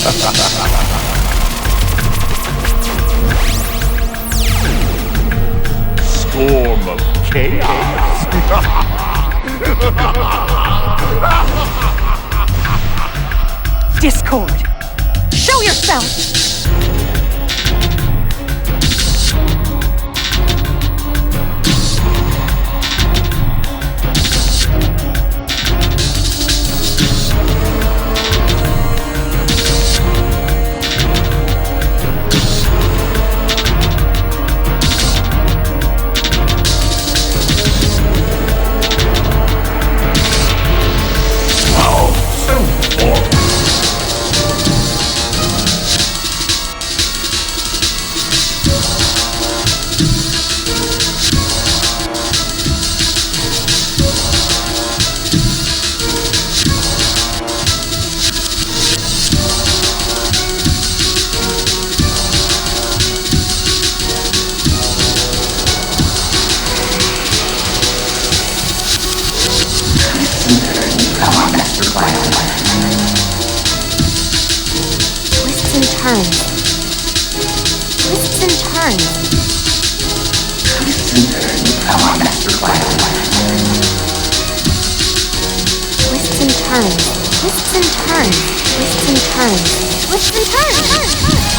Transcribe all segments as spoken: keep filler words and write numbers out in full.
Storm of chaos. Discord, show yourself! Twists and turns. Twists and turns. Twists and turns, our master plan. Twists and turns. Twists and turns. Twists and turns. Twists and turns.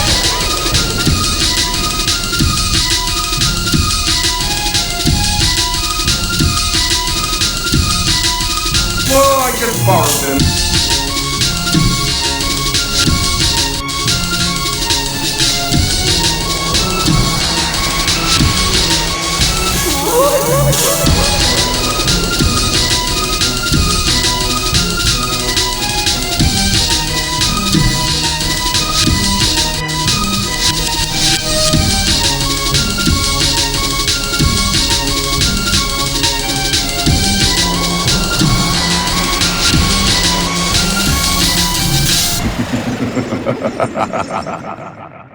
Well, I just borrowed them. Ha ha ha ha ha ha.